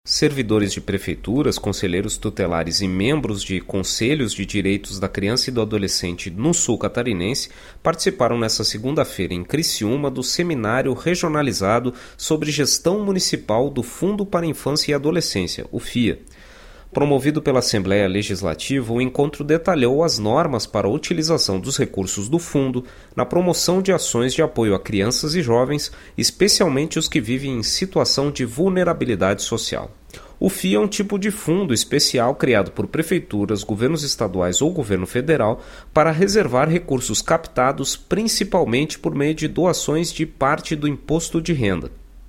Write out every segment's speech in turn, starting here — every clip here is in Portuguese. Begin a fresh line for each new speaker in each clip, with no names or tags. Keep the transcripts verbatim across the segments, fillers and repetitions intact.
Servidores de prefeituras, conselheiros tutelares e membros de conselhos de direitos da criança e do adolescente no sul catarinense participaram nesta segunda-feira em Criciúma do seminário regionalizado sobre gestão municipal do Fundo para a Infância e Adolescência, o F I A. Promovido pela Assembleia Legislativa, o encontro detalhou as normas para a utilização dos recursos do fundo na promoção de ações de apoio a crianças e jovens, especialmente os que vivem em situação de vulnerabilidade social. O F I A é um tipo de fundo especial criado por prefeituras, governos estaduais ou governo federal para reservar recursos captados principalmente por meio de doações de parte do imposto de renda.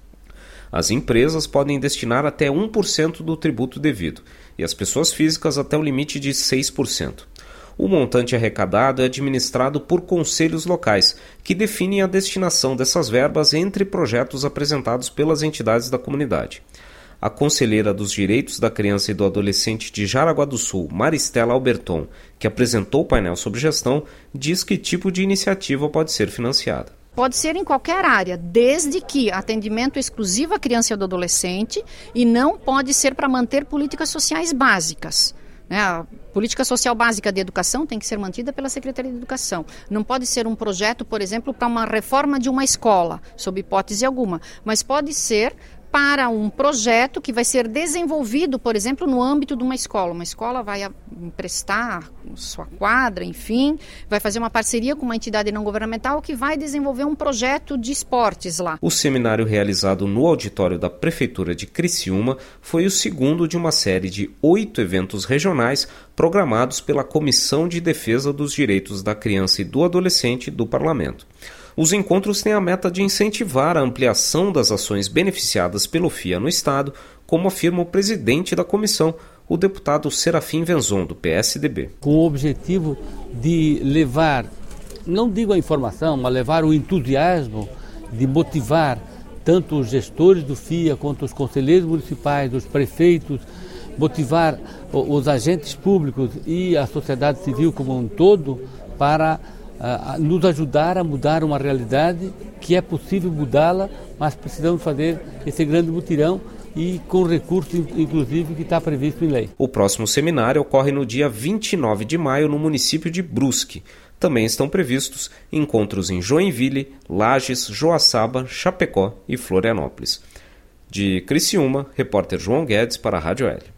As empresas podem destinar até um por cento do tributo devido e as pessoas físicas até o limite de seis por cento. O montante arrecadado é administrado por conselhos locais, que definem a destinação dessas verbas entre projetos apresentados pelas entidades da comunidade. A conselheira dos Direitos da Criança e do Adolescente de Jaraguá do Sul, Maristela Alberton, que apresentou o painel sobre gestão, diz que tipo de iniciativa pode ser financiada.
Pode ser em qualquer área, desde que atendimento exclusivo à criança e ao adolescente, e não pode ser para manter políticas sociais básicas. Né? A política social básica de educação tem que ser mantida pela Secretaria de Educação. Não pode ser um projeto, por exemplo, para uma reforma de uma escola, sob hipótese alguma, mas pode ser para um projeto que vai ser desenvolvido, por exemplo, no âmbito de uma escola. Uma escola vai emprestar sua quadra, enfim, vai fazer uma parceria com uma entidade não governamental que vai desenvolver um projeto de esportes lá.
O seminário realizado no auditório da Prefeitura de Criciúma foi o segundo de uma série de oito eventos regionais programados pela Comissão de Defesa dos Direitos da Criança e do Adolescente do Parlamento. Os encontros têm a meta de incentivar a ampliação das ações beneficiadas pelo F I A no Estado, como afirma o presidente da comissão, o deputado Serafim Venzon, do P S D B.
Com o objetivo de levar, não digo a informação, mas levar o entusiasmo de motivar tanto os gestores do F I A quanto os conselheiros municipais, os prefeitos, motivar os agentes públicos e a sociedade civil como um todo para Uh, nos ajudar a mudar uma realidade que é possível mudá-la, mas precisamos fazer esse grande mutirão e com recursos, inclusive, que está previsto em lei.
O próximo seminário ocorre no dia vinte e nove de maio no município de Brusque. Também estão previstos encontros em Joinville, Lages, Joaçaba, Chapecó e Florianópolis. De Criciúma, repórter João Guedes para a Rádio L.